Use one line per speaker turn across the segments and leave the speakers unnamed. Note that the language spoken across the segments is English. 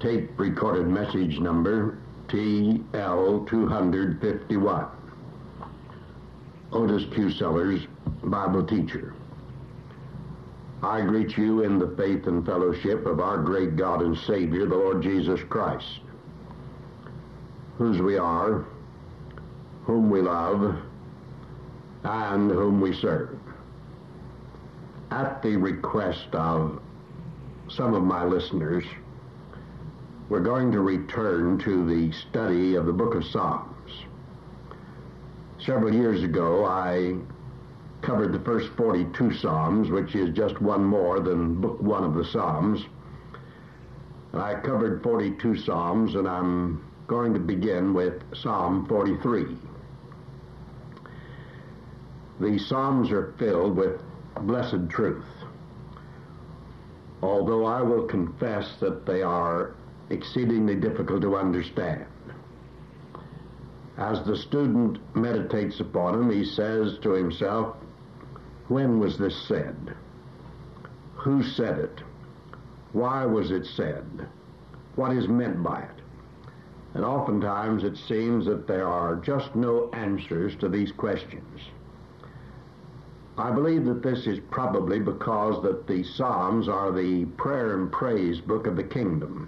tape recorded message number TL251. Otis Q. Sellers, Bible teacher. I greet you in the faith and fellowship of our great God and Savior, the Lord Jesus Christ, whose we are, whom we love, and whom we serve. At the request of some of my listeners, we're going to return to the study of the book of Psalms. Several years ago, I covered the first 42 Psalms, which is just one more than book one of the Psalms. And I covered 42 Psalms, and I'm going to begin with Psalm 43. The Psalms are filled with blessed truth, although I will confess that they are exceedingly difficult to understand. As the student meditates upon them, he says to himself, when was this said? Who said it? Why was it said? What is meant by it? And oftentimes it seems that there are just no answers to these questions. I believe that this is probably because that the Psalms are the prayer and praise book of the kingdom.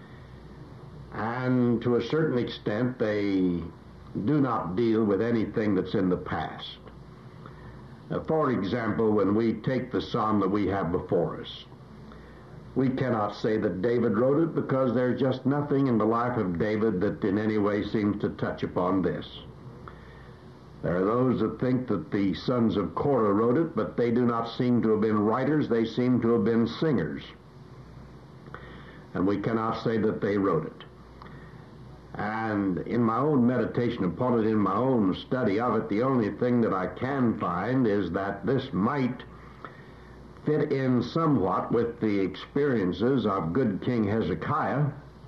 And to a certain extent, they do not deal with anything that's in the past. For example, when we take the psalm that we have before us, we cannot say that David wrote it because there's just nothing in the life of David that in any way seems to touch upon this. There are those that think that the sons of Korah wrote it, but they do not seem to have been writers, they seem to have been singers. And we cannot say that they wrote it. And in my own meditation upon it, in my own study of it, the only thing that I can find is that this might fit in somewhat with the experiences of good King Hezekiah,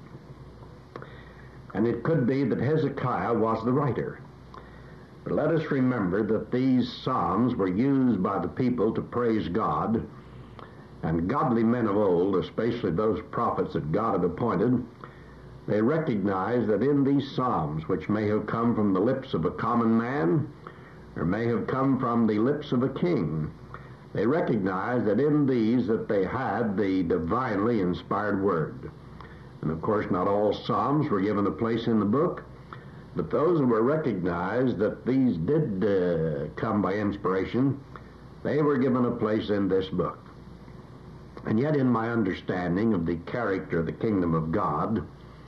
and it could be that Hezekiah was the writer. But let us remember that these psalms were used by the people to praise God, and godly men of old, especially those prophets that God had appointed, they recognized that in these psalms, which may have come from the lips of a common man, or may have come from the lips of a king, they recognized that in these that they had the divinely inspired word. And of course, not all psalms were given a place in the book, but those who were recognized that these did come by inspiration, they were given a place in this book. And yet in my understanding of the character of the kingdom of God,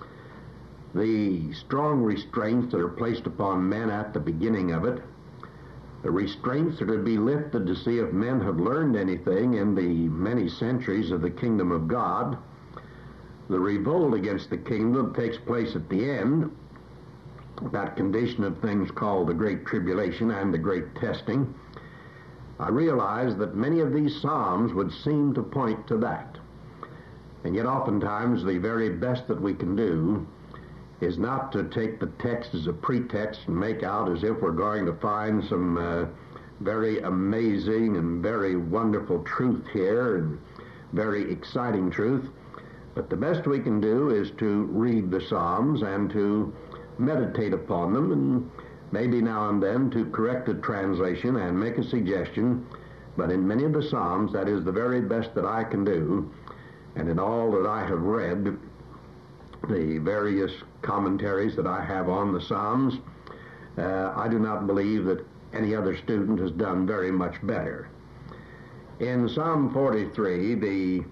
the strong restraints that are placed upon men at the beginning of it, the restraints that are to be lifted to see if men have learned anything in the many centuries of the kingdom of God, the revolt against the kingdom takes place at the end, that condition of things called the Great Tribulation and the Great Testing. I realize that many of these psalms would seem to point to that. And yet oftentimes the very best that we can do is not to take the text as a pretext and make out as if we're going to find some very amazing and very wonderful truth here and very exciting truth. But the best we can do is to read the Psalms and to meditate upon them, and maybe now and then to correct a translation and make a suggestion. But in many of the Psalms, that is the very best that I can do. And in all that I have read, the various commentaries that I have on the Psalms, I do not believe that any other student has done very much better. In Psalm 43, the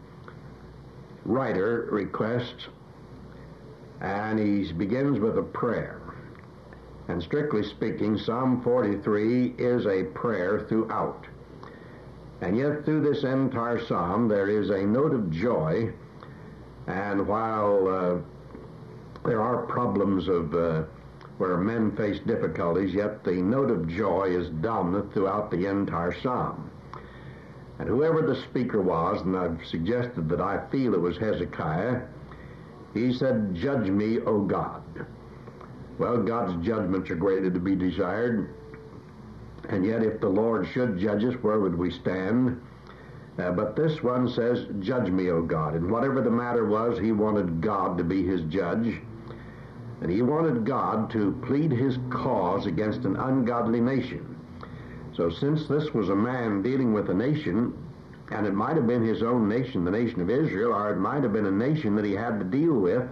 writer requests, and he begins with a prayer. And strictly speaking, Psalm 43 is a prayer throughout. And yet through this entire psalm there is a note of joy, and while there are problems of where men face difficulties, yet the note of joy is dominant throughout the entire psalm. And whoever the speaker was, and I've suggested that I feel it was Hezekiah, he said, "Judge me, O God." Well, God's judgments are greatly to be desired, and yet if the Lord should judge us, where would we stand? But this one says, judge me, O God. And whatever the matter was, he wanted God to be his judge. And he wanted God to plead his cause against an ungodly nation. So since this was a man dealing with a nation, and it might have been his own nation, the nation of Israel, or it might have been a nation that he had to deal with,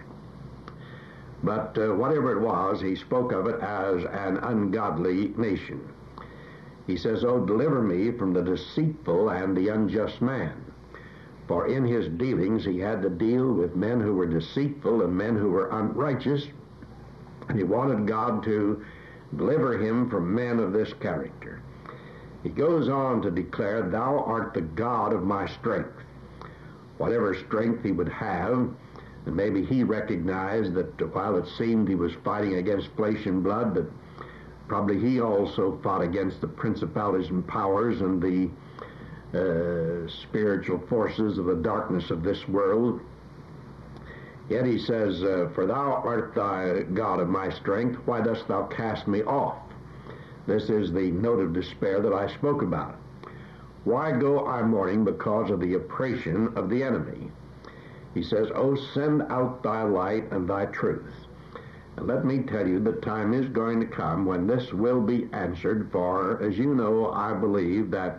but whatever it was, he spoke of it as an ungodly nation. He says, "Oh, deliver me from the deceitful and the unjust man." For in his dealings he had to deal with men who were deceitful and men who were unrighteous, and he wanted God to deliver him from men of this character. He goes on to declare, "Thou art the God of my strength." Whatever strength he would have, and maybe he recognized that while it seemed he was fighting against flesh and blood, that probably he also fought against the principalities and powers and the spiritual forces of the darkness of this world. Yet he says, "For thou art thy God of my strength, why dost thou cast me off?" This is the note of despair that I spoke about. "Why go I mourning because of the oppression of the enemy?" He says, "Oh, send out thy light and thy truth." And let me tell you, the time is going to come when this will be answered, for, as you know, I believe that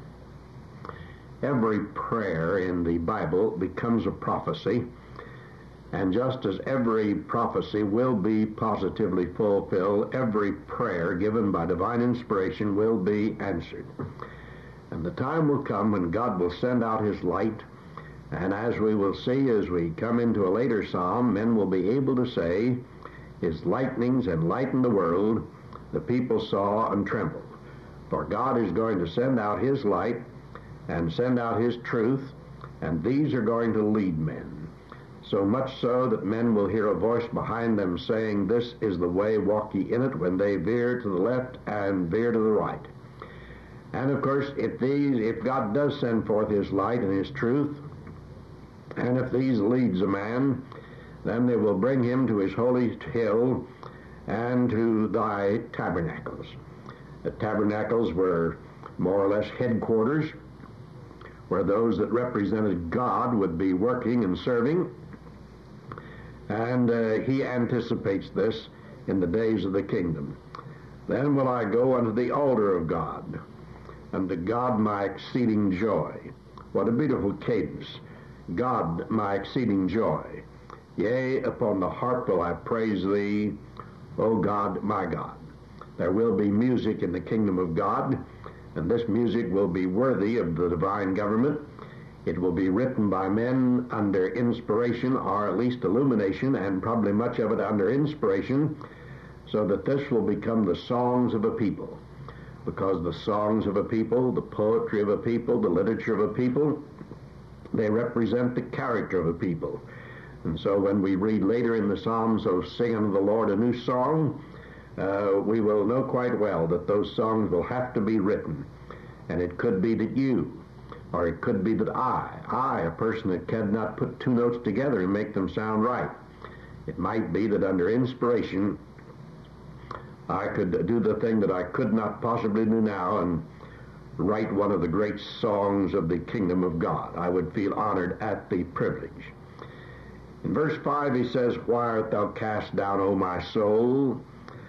every prayer in the Bible becomes a prophecy, and just as every prophecy will be positively fulfilled, every prayer given by divine inspiration will be answered. And the time will come when God will send out his light, and as we will see as we come into a later psalm, men will be able to say, "His lightnings enlightened the world, the people saw and trembled." For God is going to send out his light and send out his truth, and these are going to lead men. So much so that men will hear a voice behind them saying, "This is the way, walk ye in it," when they veer to the left and veer to the right. And of course, if God does send forth his light and his truth, and if these leads a man, then they will bring him to his holy hill and to thy tabernacles. The tabernacles were more or less headquarters where those that represented God would be working and serving. And he anticipates this in the days of the kingdom. "Then will I go unto the altar of God, unto God my exceeding joy." What a beautiful cadence. "God my exceeding joy. Yea, upon the harp will I praise thee, O God, my God." There will be music in the kingdom of God, and this music will be worthy of the divine government. It will be written by men under inspiration, or at least illumination, and probably much of it under inspiration, so that this will become the songs of a people. Because the songs of a people, the poetry of a people, the literature of a people, they represent the character of a people. And so when we read later in the Psalms, "Oh, sing unto the Lord a new song," we will know quite well that those songs will have to be written. And it could be that you, or it could be that I, a person that cannot put two notes together and make them sound right. It might be that under inspiration, I could do the thing that I could not possibly do now and write one of the great songs of the kingdom of God. I would feel honored at the privilege. In verse 5 he says, "Why art thou cast down, O my soul?"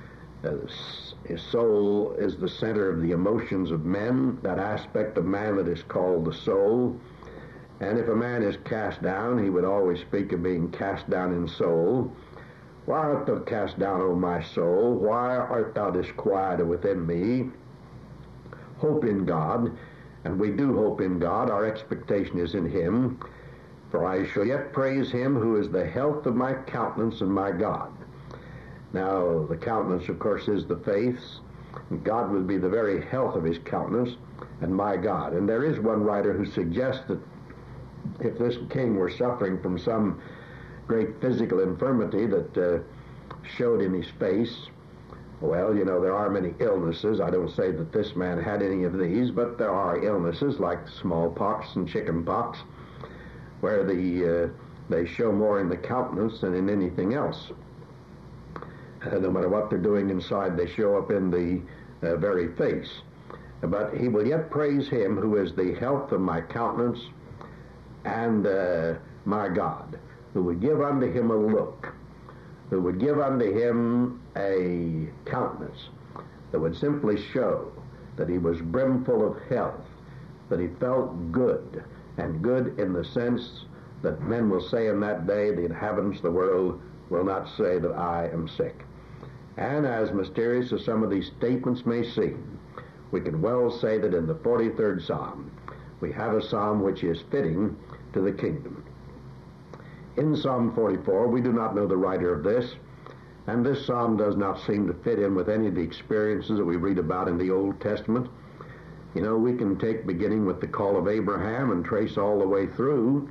His soul is the center of the emotions of men, that aspect of man that is called the soul. And if a man is cast down, he would always speak of being cast down in soul. "Why art thou cast down, O my soul? Why art thou disquieted within me?" Hope in God, and we do hope in God. Our expectation is in him. "For I shall yet praise him who is the health of my countenance and my God." Now, the countenance, of course, is the faith's. God would be the very health of his countenance and my God. And there is one writer who suggests that if this king were suffering from some great physical infirmity that showed in his face, well, you know, there are many illnesses. I don't say that this man had any of these, but there are illnesses like smallpox and chickenpox where they show more in the countenance than in anything else. No matter what they're doing inside, they show up in the very face. But he will yet praise him who is the health of my countenance and my God, who would give unto him a look, who would give unto him a countenance that would simply show that he was brimful of health, that he felt good, and good in the sense that men will say in that day, the inhabitants of the world will not say that I am sick. And as mysterious as some of these statements may seem, we can well say that in the 43rd Psalm, we have a psalm which is fitting to the kingdom. In Psalm 44, we do not know the writer of this, and this psalm does not seem to fit in with any of the experiences that we read about in the Old Testament. You know, we can take beginning with the call of Abraham and trace all the way through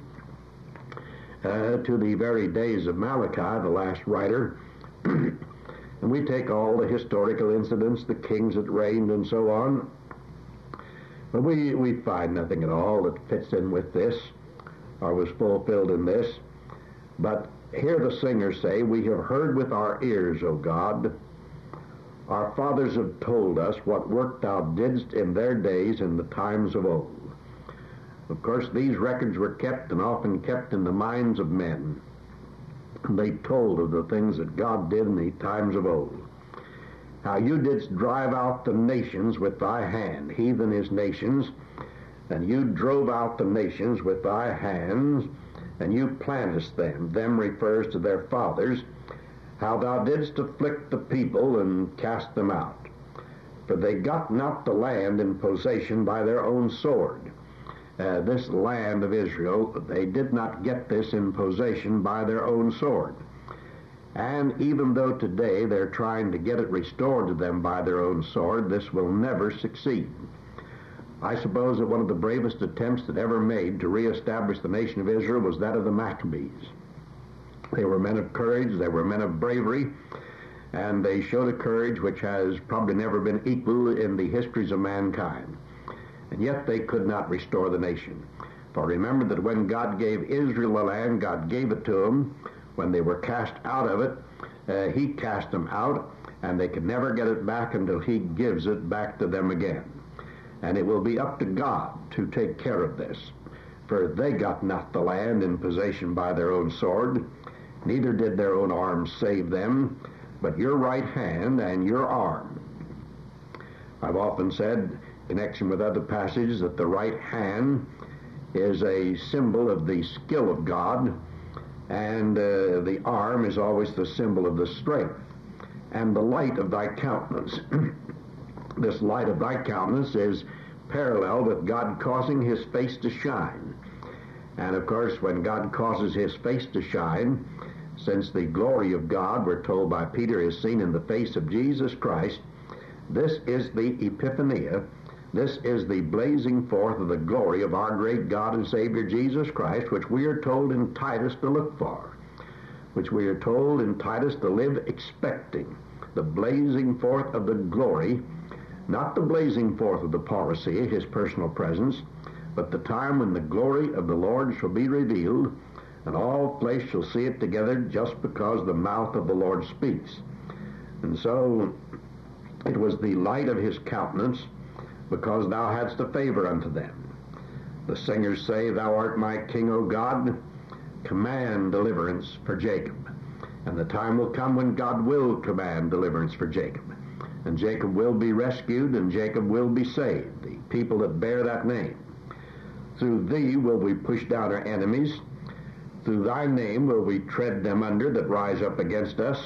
to the very days of Malachi, the last writer, and we take all the historical incidents, the kings that reigned and so on, but we find nothing at all that fits in with this or was fulfilled in this. But here the singers say, we have heard with our ears, O God. Our fathers have told us what work thou didst in their days in the times of old. Of course, these records were kept and often kept in the minds of men. They told of the things that God did in the times of old. How you didst drive out the nations with thy hand, heathen is nations, and you drove out the nations with thy hands, and you plantest them. Them refers to their fathers. How thou didst afflict the people and cast them out. For they got not the land in possession by their own sword. This land of Israel, they did not get this in possession by their own sword. And even though today they're trying to get it restored to them by their own sword, this will never succeed. I suppose that one of the bravest attempts that ever made to reestablish the nation of Israel was that of the Maccabees. They were men of courage, they were men of bravery, and they showed a courage which has probably never been equal in the histories of mankind. And yet they could not restore the nation. For remember that when God gave Israel the land, God gave it to them. When they were cast out of it, he cast them out, and they could never get it back until he gives it back to them again. And it will be up to God to take care of this. For they got not the land in possession by their own sword, neither did their own arm save them, but your right hand and your arm. I've often said, in connection with other passages, that the right hand is a symbol of the skill of God, and the arm is always the symbol of the strength and the light of thy countenance. This light of thy countenance is parallel with God causing his face to shine. And of course, when God causes his face to shine, since the glory of God, we're told by Peter, is seen in the face of Jesus Christ, this is the epiphania. This is the blazing forth of the glory of our great God and Savior Jesus Christ, which we are told in Titus to look for, which we are told in Titus to live expecting, the blazing forth of the glory, not the blazing forth of the parousia, his personal presence, but the time when the glory of the Lord shall be revealed, and all flesh shall see it together, just because the mouth of the Lord speaks. And so it was the light of his countenance, because thou hadst a favor unto them. The singers say, thou art my king, O God, command deliverance for Jacob. And the time will come when God will command deliverance for Jacob. And Jacob will be rescued, and Jacob will be saved, the people that bear that name. Through thee will we push down our enemies. Through thy name will we tread them under that rise up against us.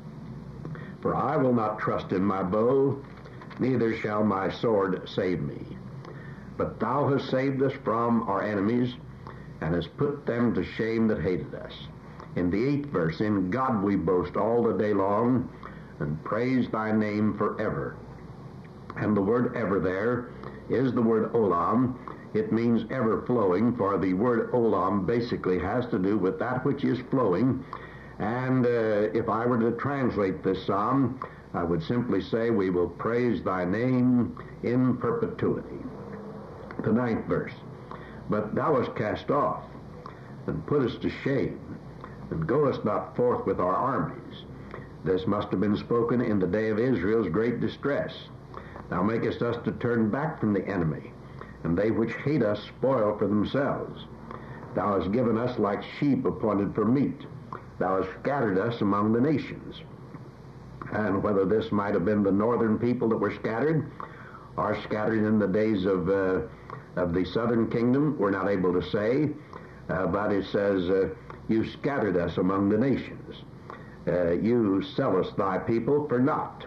For I will not trust in my bow, neither shall my sword save me. But thou hast saved us from our enemies, and hast put them to shame that hated us. In the 8th verse, in God we boast all the day long, and praise thy name forever. And the word ever there is the word olam. It means ever flowing, for the word olam basically has to do with that which is flowing. And if I were to translate this psalm, I would simply say, we will praise thy name in perpetuity. The 9th verse, but thou wast cast off, and puttest to shame, and goest not forth with our armies. This must have been spoken in the day of Israel's great distress. Thou makest us to turn back from the enemy, and they which hate us spoil for themselves. Thou hast given us like sheep appointed for meat. Thou hast scattered us among the nations. And whether this might have been the northern people that were scattered, or scattered in the days of the southern kingdom, we're not able to say. But it says, you scattered us among the nations. You sellest thy people for naught.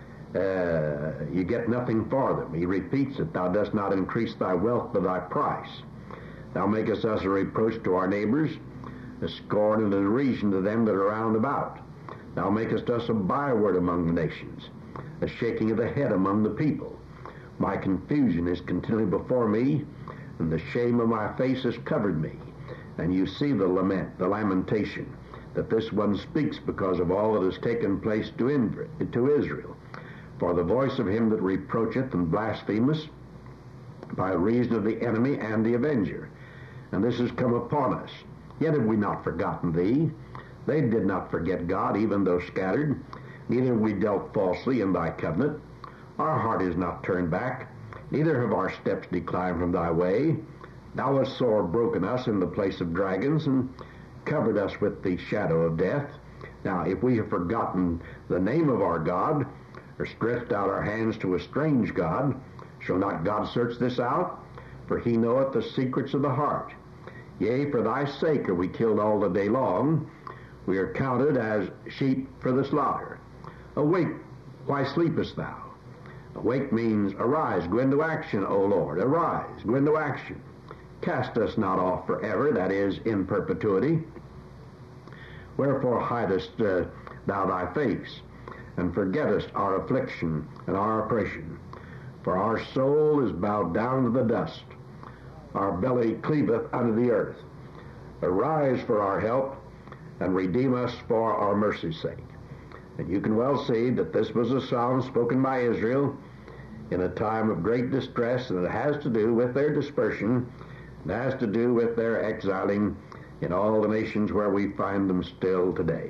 You get nothing for them. He repeats it. Thou dost not increase thy wealth by thy price. Thou makest us a reproach to our neighbors, a scorn and a derision to them that are round about. Thou makest us a byword among the nations, a shaking of the head among the people. My confusion is continually before me, and the shame of my face has covered me. And you see the lament, the lamentation, that this one speaks because of all that has taken place to Israel. For the voice of him that reproacheth and blasphemeth by reason of the enemy and the avenger. And this has come upon us. Yet have we not forgotten thee. They did not forget God, even though scattered. Neither have we dealt falsely in thy covenant. Our heart is not turned back, neither have our steps declined from thy way. Thou hast sore broken us in the place of dragons, and covered us with the shadow of death. Now, if we have forgotten the name of our God, or stretched out our hands to a strange God, shall not God search this out? For he knoweth the secrets of the heart. Yea, for thy sake are we killed all the day long. We are counted as sheep for the slaughter. Awake, why sleepest thou? Awake means arise, go into action, O Lord. Arise, go into action. Cast us not off forever, that is, in perpetuity. Wherefore hidest thou thy face, and forgettest our affliction and our oppression? For our soul is bowed down to the dust. Our belly cleaveth unto the earth. Arise for our help, and redeem us for our mercy's sake. And you can well see that this was a psalm spoken by Israel in a time of great distress, and it has to do with their dispersion. It has to do with their exiling in all the nations where we find them still today.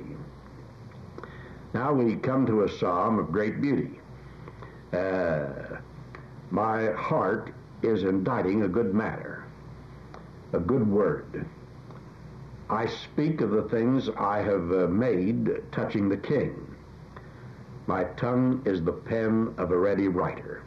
Now we come to a psalm of great beauty. My heart is inditing a good matter, a good word. I speak of the things I have made touching the king. My tongue is the pen of a ready writer.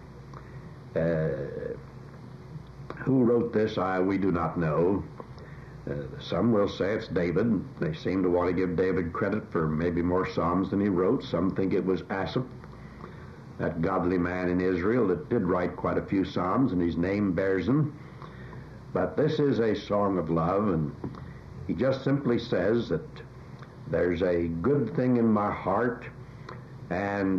Who wrote this, we do not know. Some will say it's David. They seem to want to give David credit for maybe more psalms than he wrote. Some think it was Asaph, that godly man in Israel that did write quite a few psalms, and his name bears them. But this is a song of love, and he just simply says that there's a good thing in my heart, and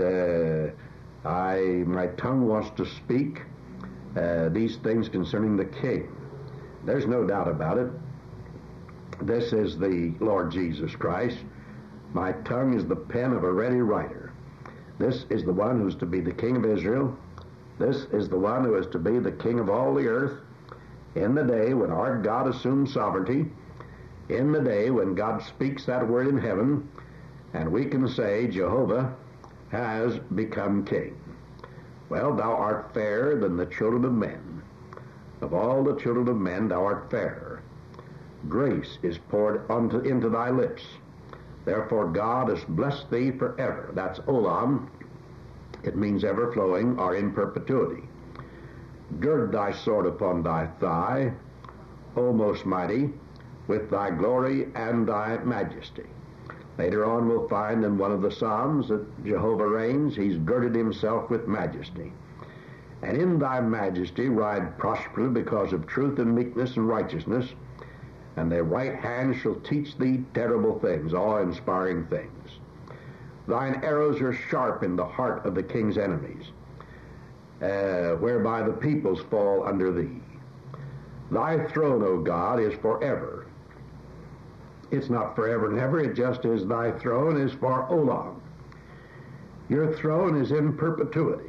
my tongue wants to speak these things concerning the king. There's no doubt about it. This is the Lord Jesus Christ. My tongue is the pen of a ready writer. This is the one who's to be the king of Israel. This is the one who is to be the king of all the earth in the day when our God assumes sovereignty, in the day when God speaks that word in heaven, and we can say Jehovah has become king. Well, thou art fairer than the children of men. Of all the children of men, thou art fairer. Grace is poured into thy lips. Therefore God has blessed thee forever. That's olam. It means ever flowing or in perpetuity. Gird thy sword upon thy thigh, O most mighty, with thy glory and thy majesty. Later on we'll find in one of the Psalms that Jehovah reigns. He's girded himself with majesty. And in thy majesty ride prosperously because of truth and meekness and righteousness, and thy right hand shall teach thee terrible things, awe-inspiring things. Thine arrows are sharp in the heart of the king's enemies, whereby the peoples fall under thee. Thy throne, O God, is forever. It's not forever and ever, it just is thy throne is for olam. Your throne is in perpetuity.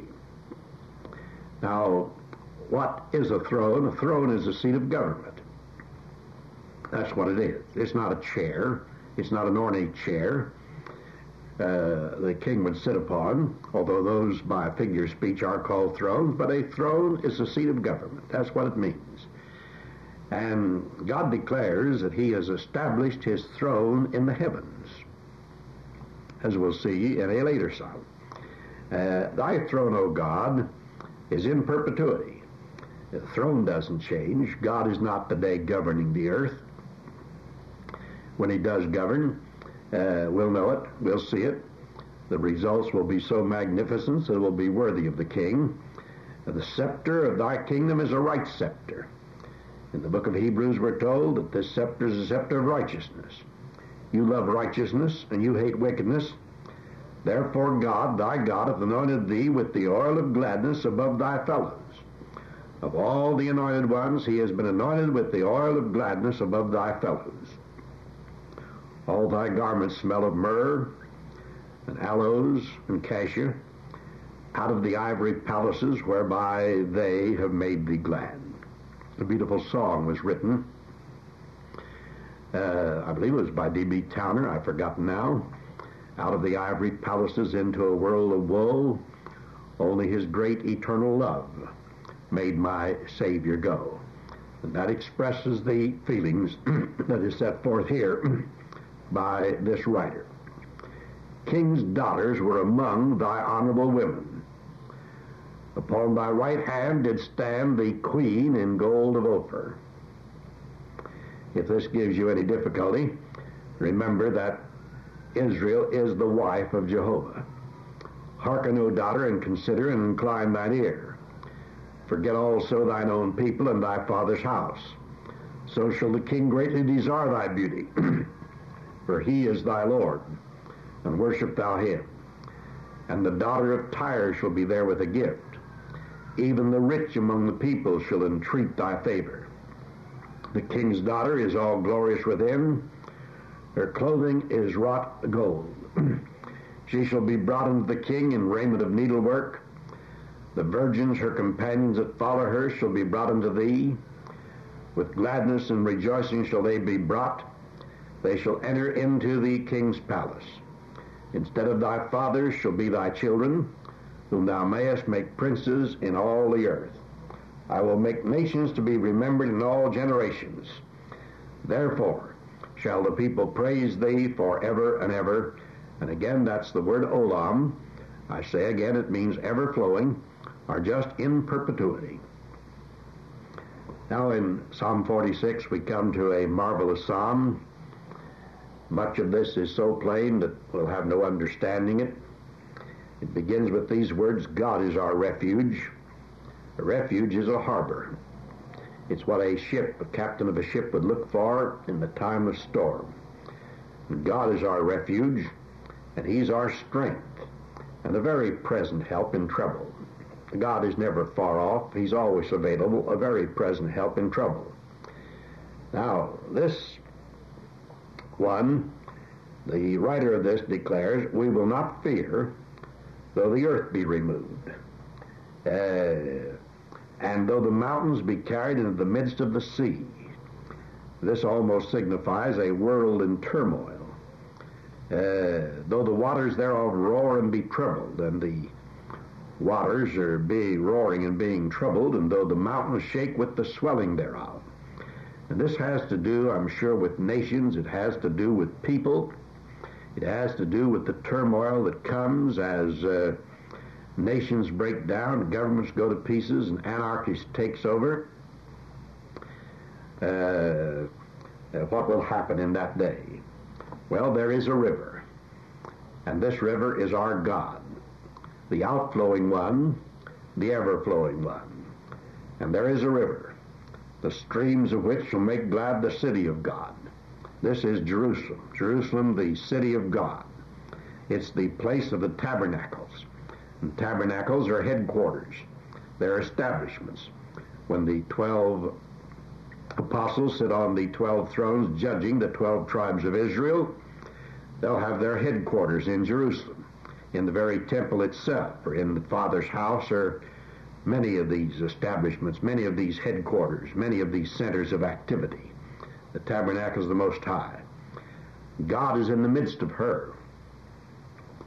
Now, what is a throne? A throne is a seat of government. That's what it is. It's not a chair. It's not an ornate chair. the king would sit upon, although those by figure of speech are called thrones, but a throne is a seat of government. That's what it means. And God declares that he has established his throne in the heavens, as we'll see in a later psalm. Thy throne, O God, is in perpetuity. The throne doesn't change. God is not today governing the earth. When he does govern, we'll know it, we'll see it. The results will be so magnificent that it will be worthy of the king. The scepter of thy kingdom is a right scepter. In the book of Hebrews we're told that this scepter is a scepter of righteousness. You love righteousness and you hate wickedness. Therefore God, thy God, hath anointed thee with the oil of gladness above thy fellows. Of all the anointed ones, he has been anointed with the oil of gladness above thy fellows. All thy garments smell of myrrh and aloes and cassia, out of the ivory palaces whereby they have made thee glad. A beautiful song was written. I believe it was by D.B. Towner, I've forgotten now. Out of the ivory palaces into a world of woe, only his great eternal love made my Savior go. And that expresses the feelings that is set forth here by this writer. King's daughters were among thy honorable women. Upon thy right hand did stand the queen in gold of Ophir. If this gives you any difficulty, remember that Israel is the wife of Jehovah. Hearken, O daughter, and consider, and incline thine ear. Forget also thine own people and thy father's house. So shall the king greatly desire thy beauty, for he is thy Lord, and worship thou him. And the daughter of Tyre shall be there with a gift. Even the rich among the people shall entreat thy favor. The king's daughter is all glorious within. Her clothing is wrought gold. She shall be brought unto the king in raiment of needlework. The virgins, her companions that follow her, shall be brought unto thee. With gladness and rejoicing shall they be brought. They shall enter into the king's palace. Instead of thy fathers shall be thy children, whom thou mayest make princes in all the earth. I will make nations to be remembered in all generations. Therefore shall the people praise thee forever and ever. And again, that's the word olam. I say again, it means ever flowing, or just in perpetuity. Now in Psalm 46 we come to a marvelous psalm. Much of this is so plain that we'll have no understanding it. It begins with these words, God is our refuge. A refuge is a harbor. It's what a captain of a ship would look for in the time of storm. And God is our refuge, and he's our strength, and a very present help in trouble. God is never far off. He's always available, a very present help in trouble. Now, this one, the writer of this declares, we will not fear, though the earth be removed, and though the mountains be carried into the midst of the sea. This almost signifies a world in turmoil. Though the waters thereof roar and be troubled, and the waters are roaring and being troubled, and though the mountains shake with the swelling thereof. And this has to do, I'm sure, with nations. It has to do with people. It has to do with the turmoil that comes as nations break down, governments go to pieces, and anarchy takes over. What will happen in that day? Well, there is a river, and this river is our God, the outflowing one, the ever-flowing one. And there is a river, the streams of which shall make glad the city of God. This is Jerusalem. Jerusalem, the city of God. It's the place of the tabernacles. And tabernacles are headquarters. They're establishments. When the 12 apostles sit on the 12 thrones judging the 12 tribes of Israel, they'll have their headquarters in Jerusalem, in the very temple itself, or in the Father's house, or many of these establishments, many of these headquarters, many of these centers of activity. The tabernacle is the Most High. God is in the midst of her.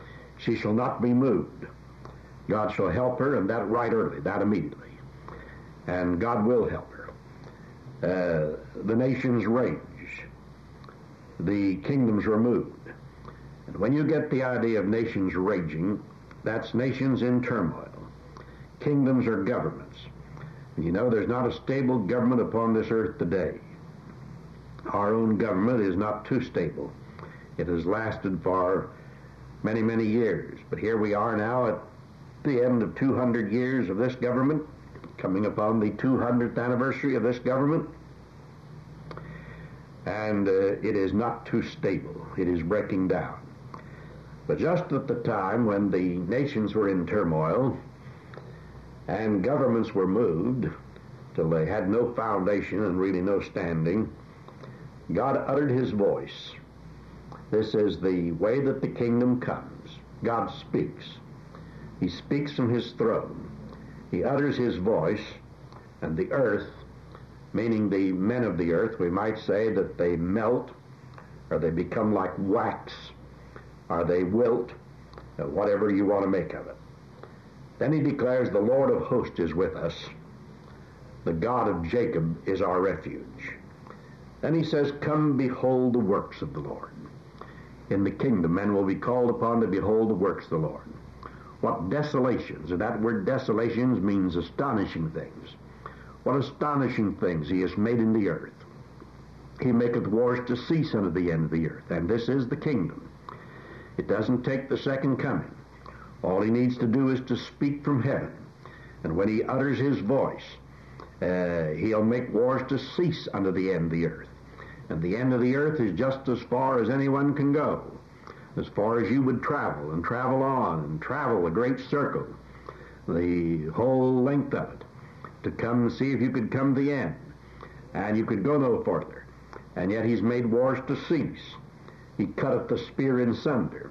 She shall not be moved. God shall help her, and that right early, that immediately. And God will help her. The nations rage. The kingdoms removed. And when you get the idea of nations raging, that's nations in turmoil. Kingdoms are governments. And you know, there's not a stable government upon this earth today. Our own government is not too stable. It has lasted for many, many years. But here we are now at the end of 200 years of this government, coming upon the 200th anniversary of this government. And it is not too stable. It is breaking down. But just at the time when the nations were in turmoil and governments were moved till they had no foundation and really no standing, God uttered his voice. This is the way that the kingdom comes. God speaks. He speaks from his throne. He utters his voice, and the earth, meaning the men of the earth, we might say that they melt, or they become like wax, or they wilt, whatever you want to make of it. Then he declares, the Lord of hosts is with us. The God of Jacob is our refuge. Then he says, come behold the works of the Lord. In the kingdom, men will be called upon to behold the works of the Lord. What desolations, and that word desolations means astonishing things. What astonishing things he has made in the earth. He maketh wars to cease unto the end of the earth. And this is the kingdom. It doesn't take the second coming. All he needs to do is to speak from heaven. And when he utters his voice, he'll make wars to cease unto the end of the earth. And the end of the earth is just as far as anyone can go. As far as you would travel and travel on and travel a great circle, the whole length of it, to come and see if you could come to the end. And you could go no further. And yet he's made wars to cease. He cutteth the spear in sunder.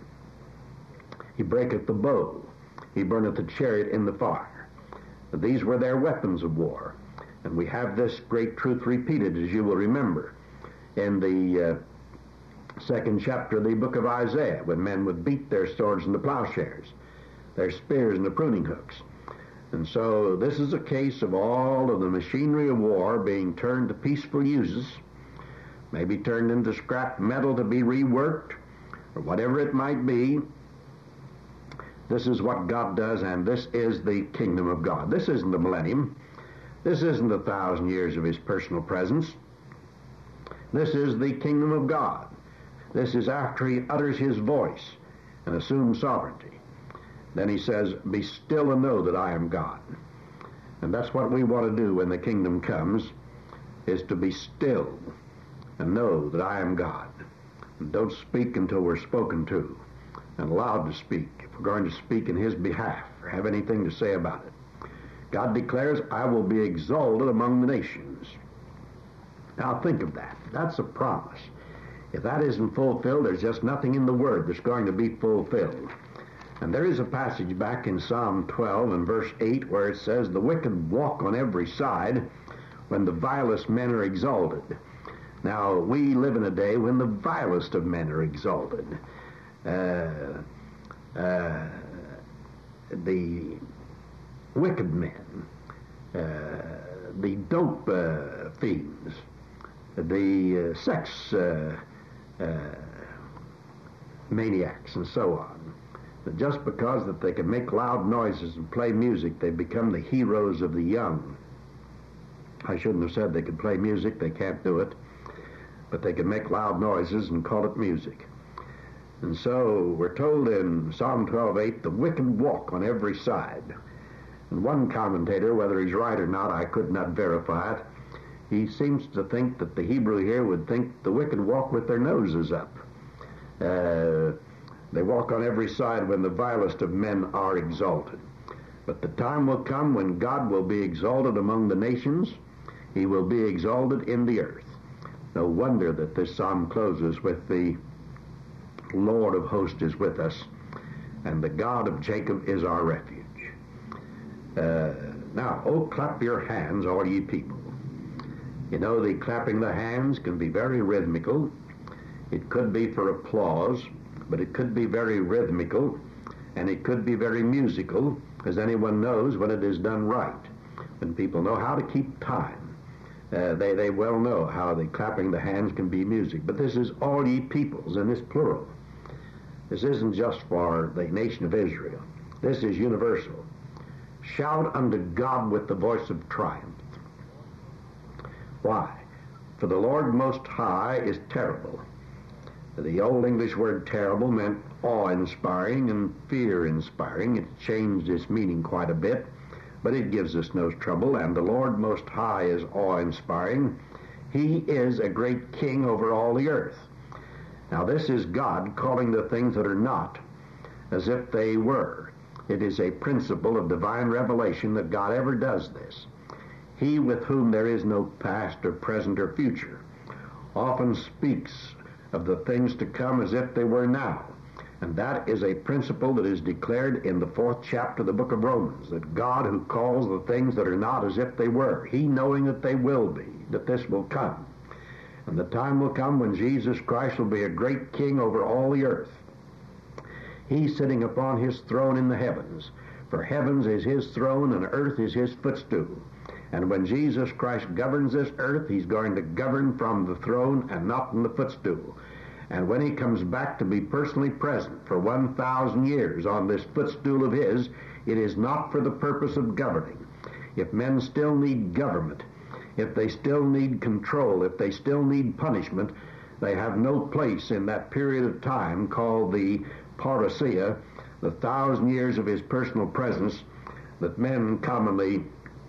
He breaketh the bow. He burneth the chariot in the fire. These were their weapons of war. And we have this great truth repeated, as you will remember, in the second chapter of the book of Isaiah, when men would beat their swords into plowshares, their spears into pruning hooks. And so this is a case of all of the machinery of war being turned to peaceful uses, maybe turned into scrap metal to be reworked, or whatever it might be. This is what God does, and this is the kingdom of God. This isn't the millennium. This isn't 1,000 years of his personal presence. This is the kingdom of God. This is after he utters his voice and assumes sovereignty. Then he says, be still and know that I am God. And that's what we want to do when the kingdom comes, is to be still and know that I am God. And don't speak until we're spoken to and allowed to speak, if we're going to speak in his behalf or have anything to say about it. God declares, I will be exalted among the nations. Now think of that. That's a promise. If that isn't fulfilled, there's just nothing in the Word that's going to be fulfilled. And there is a passage back in Psalm 12 and verse 8 where it says, the wicked walk on every side when the vilest men are exalted. Now, we live in a day when the vilest of men are exalted. The wicked men, the dope fiends, the sex maniacs, and so on. Just because that they can make loud noises and play music, they become the heroes of the young. I shouldn't have said they could play music. They can't do it. But they can make loud noises and call it music. And so we're told in Psalm 12:8, the wicked walk on every side. And one commentator, whether he's right or not, I could not verify it, he seems to think that the Hebrew here would think the wicked walk with their noses up. They walk on every side when the vilest of men are exalted. But the time will come when God will be exalted among the nations. He will be exalted in the earth. No wonder that this psalm closes with the Lord of hosts is with us, and the God of Jacob is our refuge. Now, oh, clap your hands, all ye people. You know, the clapping the hands can be very rhythmical. It could be for applause, but it could be very rhythmical, and it could be very musical, as anyone knows when it is done right. When people know how to keep time, they well know how the clapping the hands can be music. But this is all ye peoples, and this plural. This isn't just for the nation of Israel. This is universal. Shout unto God with the voice of triumph. Why? For the Lord Most High is terrible. The old English word terrible meant awe-inspiring and fear-inspiring. It's changed its meaning quite a bit, but it gives us no trouble, and the Lord Most High is awe-inspiring. He is a great king over all the earth. Now this is God calling the things that are not as if they were. It is a principle of divine revelation that God ever does this. He with whom there is no past or present or future often speaks of the things to come as if they were now. And that is a principle that is declared in the 4th chapter of the book of Romans, that God who calls the things that are not as if they were, he knowing that they will be, that this will come. And the time will come when Jesus Christ will be a great king over all the earth. He's sitting upon his throne in the heavens, for heavens is his throne and earth is his footstool. And when Jesus Christ governs this earth, he's going to govern from the throne and not from the footstool. And when he comes back to be personally present for 1,000 years on this footstool of his, it is not for the purpose of governing. If men still need government, if they still need control, if they still need punishment, they have no place in that period of time called the parousia, the 1,000 years of his personal presence that men commonly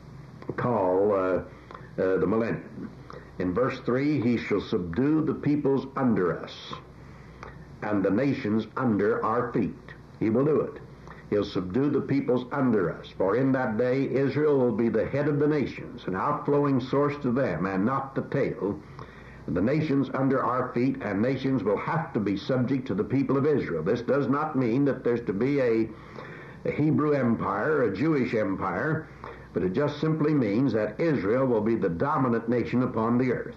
call the millennium. In verse 3, he shall subdue the peoples under us and the nations under our feet. He will do it. He'll subdue the peoples under us. For in that day Israel will be the head of the nations, an outflowing source to them, and not the tail. And the nations under our feet, and nations will have to be subject to the people of Israel. This does not mean that there's to be a Hebrew empire, a Jewish empire, but it just simply means that Israel will be the dominant nation upon the earth.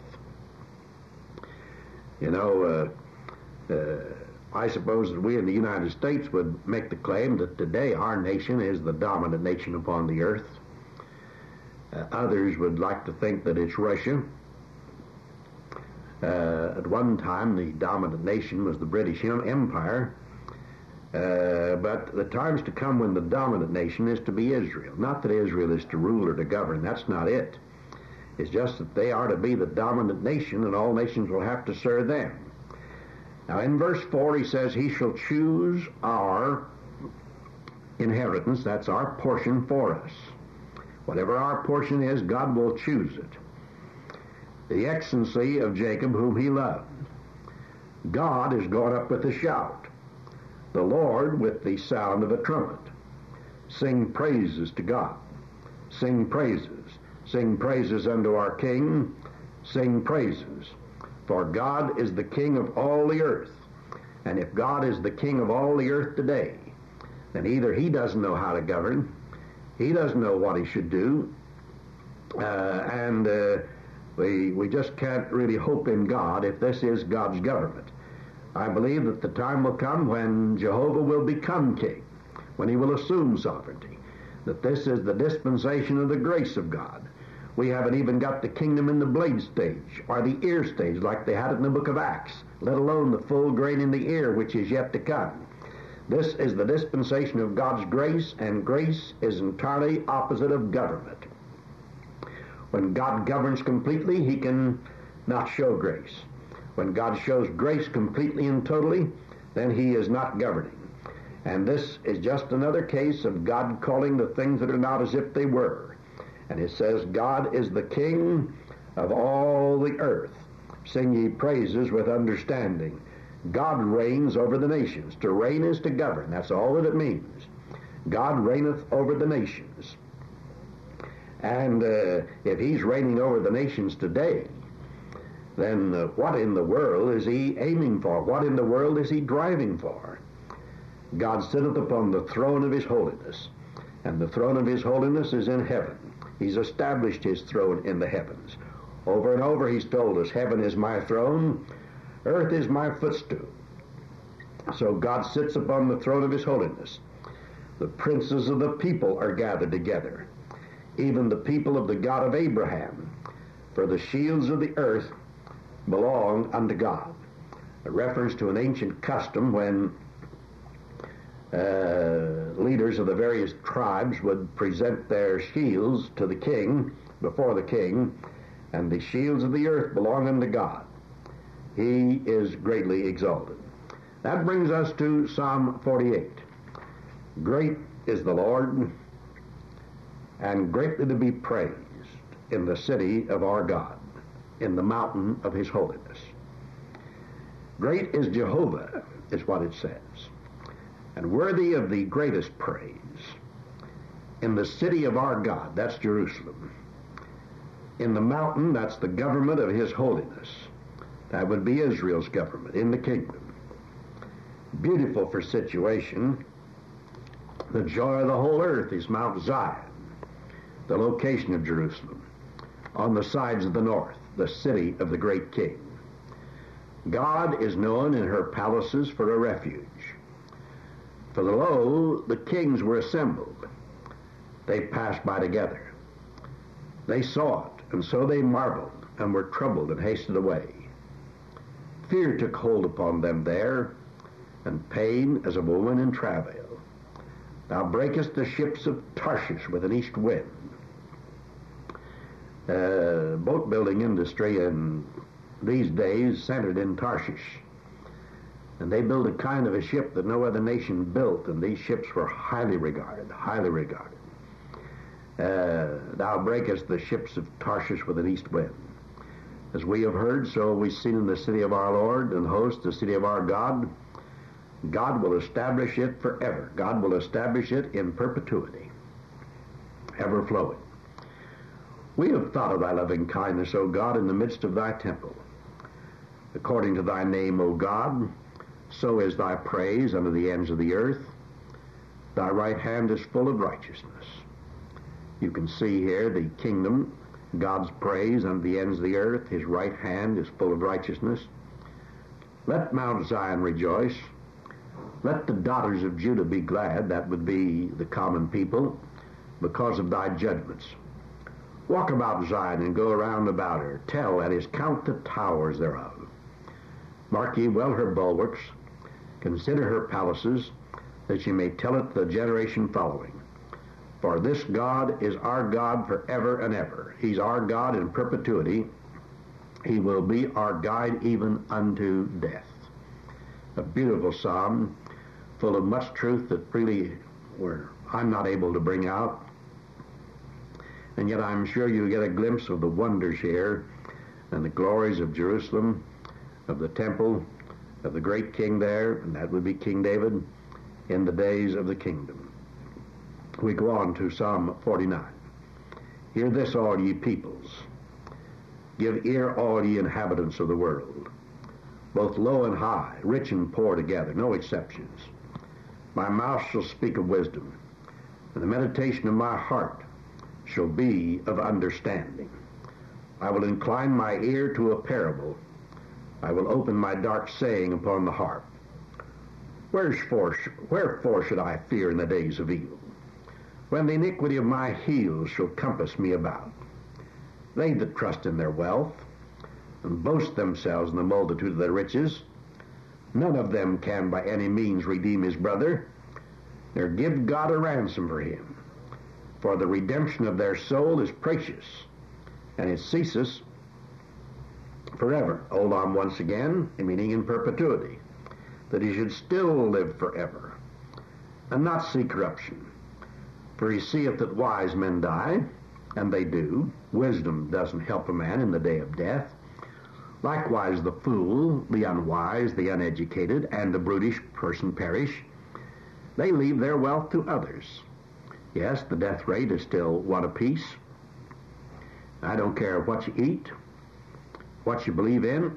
You know, I suppose that we in the United States would make the claim that today our nation is the dominant nation upon the earth. Others would like to think that it's Russia. At one time, the dominant nation was the British Empire. But the time's to come when the dominant nation is to be Israel. Not that Israel is to rule or to govern. That's not it. It's just that they are to be the dominant nation, and all nations will have to serve them. Now in verse 4 he says, he shall choose our inheritance. That's our portion for us. Whatever our portion is, God will choose it. The excellency of Jacob, whom he loved. God is gone up with a shout. The Lord with the sound of a trumpet. Sing praises to God. Sing praises. Sing praises unto our King. Sing praises. For God is the King of all the earth. And if God is the King of all the earth today, then either he doesn't know how to govern, he doesn't know what he should do, and we just can't really hope in God if this is God's government. I believe that the time will come when Jehovah will become king, when he will assume sovereignty, that this is the dispensation of the grace of God. We haven't even got the kingdom in the blade stage, or the ear stage, like they had it in the book of Acts, let alone the full grain in the ear, which is yet to come. This is the dispensation of God's grace, and grace is entirely opposite of government. When God governs completely, he can not show grace. When God shows grace completely and totally, then he is not governing. And this is just another case of God calling the things that are not as if they were. And it says, God is the King of all the earth. Sing ye praises with understanding. God reigns over the nations. To reign is to govern. That's all that it means. God reigneth over the nations. And if he's reigning over the nations today, then what in the world is he aiming for? What in the world is he driving for? God sitteth upon the throne of his holiness, and the throne of his holiness is in heaven. He's established his throne in the heavens. Over and over he's told us, heaven is my throne, earth is my footstool. So God sits upon the throne of his holiness. The princes of the people are gathered together, even the people of the God of Abraham. For the shields of the earth belong unto God. A reference to an ancient custom when leaders of the various tribes would present their shields to the king, before the king, and the shields of the earth belong unto God. He is greatly exalted. That brings us to Psalm 48. Great is the Lord, and greatly to be praised in the city of our God, in the mountain of his holiness. Great is Jehovah, is what it says, and worthy of the greatest praise in the city of our God, that's Jerusalem. In the mountain, that's the government of his holiness. That would be Israel's government in the kingdom. Beautiful for situation. The joy of the whole earth is Mount Zion, the location of Jerusalem, on the sides of the north, the city of the great king. God is known in her palaces for a refuge. For lo, the kings were assembled. They passed by together. They saw it, and so they marveled, and were troubled, and hasted away. Fear took hold upon them there, and pain as a woman in travail. Thou breakest the ships of Tarshish with an east wind. Boat building industry in these days centered in Tarshish. And they built a kind of a ship that no other nation built, and these ships were highly regarded, highly regarded. Thou breakest the ships of Tarshish with an east wind. As we have heard, so we've seen in the city of our Lord and host, the city of our God. God will establish it forever. God will establish it in perpetuity, ever flowing. We have thought of thy loving kindness, O God, in the midst of thy temple. According to thy name, O God, so is thy praise unto the ends of the earth. Thy right hand is full of righteousness. You can see here the kingdom, God's praise unto the ends of the earth. His right hand is full of righteousness. Let Mount Zion rejoice. Let the daughters of Judah be glad, that would be the common people, because of thy judgments. Walk about Zion and go around about her. Tell, that is, count the towers thereof. Mark ye well her bulwarks. Consider her palaces, that ye may tell it to the generation following. For this God is our God forever and ever. He's our God in perpetuity. He will be our guide even unto death. A beautiful psalm, full of much truth that really I'm not able to bring out. And yet I'm sure you get a glimpse of the wonders here and the glories of Jerusalem, of the temple, of the great king there, and that would be King David, in the days of the kingdom. We go on to Psalm 49. Hear this, all ye peoples. Give ear, all ye inhabitants of the world, both low and high, rich and poor together, no exceptions. My mouth shall speak of wisdom, and the meditation of my heart shall be of understanding. I will incline my ear to a parable. I will open my dark saying upon the harp. Wherefore should I fear in the days of evil, when the iniquity of my heels shall compass me about? They that trust in their wealth, and boast themselves in the multitude of their riches, none of them can by any means redeem his brother, nor give God a ransom for him. For the redemption of their soul is precious, and it ceases forever. Hold on once again, meaning in perpetuity, that he should still live forever, and not see corruption. For he seeth that wise men die, and they do. Wisdom doesn't help a man in the day of death. Likewise the fool, the unwise, the uneducated, and the brutish person perish. They leave their wealth to others. Yes, the death rate is still one apiece. I don't care what you eat, what you believe in.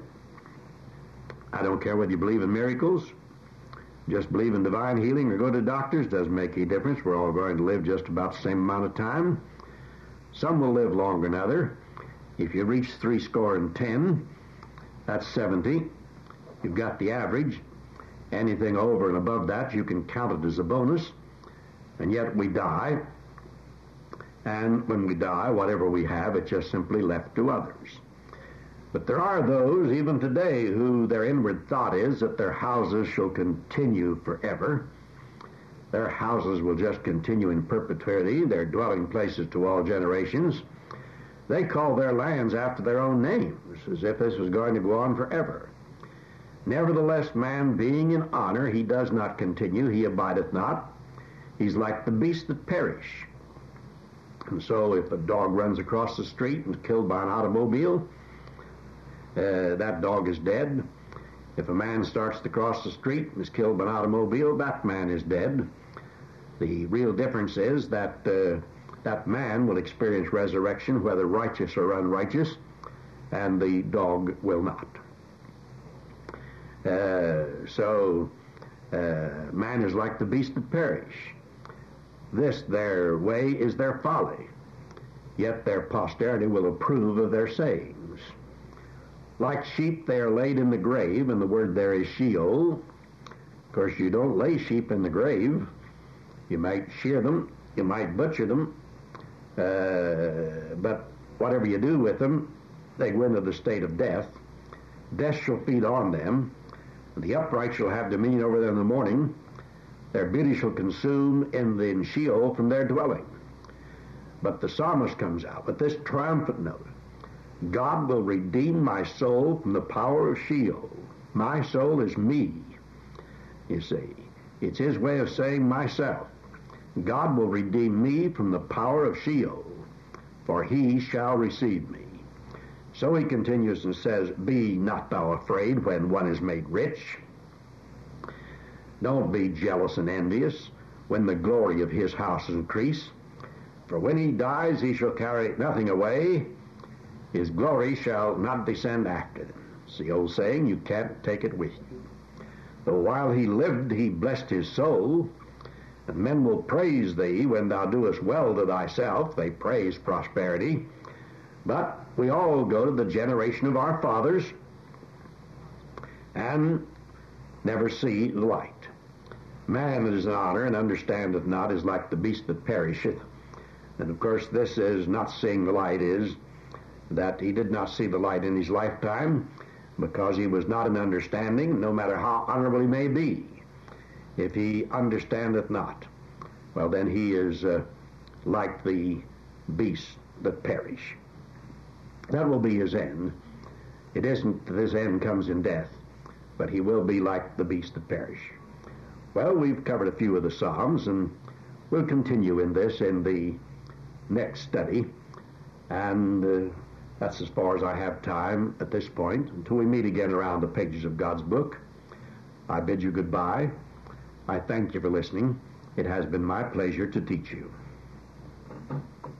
I don't care whether you believe in miracles, just believe in divine healing, or go to doctors. Doesn't make any difference. We're all going to live just about the same amount of time. Some will live longer than others. If you reach 70, that's 70. You've got the average. Anything over and above that, you can count it as a bonus. And yet we die, and when we die, whatever we have, it's just simply left to others. But there are those, even today, who their inward thought is that their houses shall continue forever. Their houses will just continue in perpetuity, their dwelling places to all generations. They call their lands after their own names, as if this was going to go on forever. Nevertheless, man being in honor, he does not continue, he abideth not. He's like the beasts that perish. And so if a dog runs across the street and is killed by an automobile, that dog is dead. If a man starts to cross the street and is killed by an automobile, that man is dead. The real difference is that that man will experience resurrection, whether righteous or unrighteous, and the dog will not. Man is like the beasts that perish. This their way is their folly, yet their posterity will approve of their sayings. Like sheep they are laid in the grave, and the word there is Sheol. Of course, you don't lay sheep in the grave. You might shear them, you might butcher them, but whatever you do with them, they go into the state of death. Death shall feed on them, and the upright shall have dominion over them in the morning. Their beauty shall consume in Sheol from their dwelling. But the psalmist comes out with this triumphant note. God will redeem my soul from the power of Sheol. My soul is me. You see, it's his way of saying myself. God will redeem me from the power of Sheol, for he shall receive me. So he continues and says, be not thou afraid when one is made rich. Don't be jealous and envious when the glory of his house increase. For when he dies, he shall carry nothing away. His glory shall not descend after them. It's the old saying, you can't take it with you. Though while he lived, he blessed his soul. And men will praise thee when thou doest well to thyself. They praise prosperity. But we all go to the generation of our fathers and never see the light. Man that is in honor and understandeth not is like the beast that perisheth. And of course this is not seeing the light, is that he did not see the light in his lifetime because he was not in understanding, no matter how honorable he may be. If he understandeth not, well then he is like the beasts that perish. That will be his end. It isn't that his end comes in death, but he will be like the beasts that perish. Well, we've covered a few of the Psalms, and we'll continue in this in the next study. And that's as far as I have time at this point. Until we meet again around the pages of God's book, I bid you goodbye. I thank you for listening. It has been my pleasure to teach you.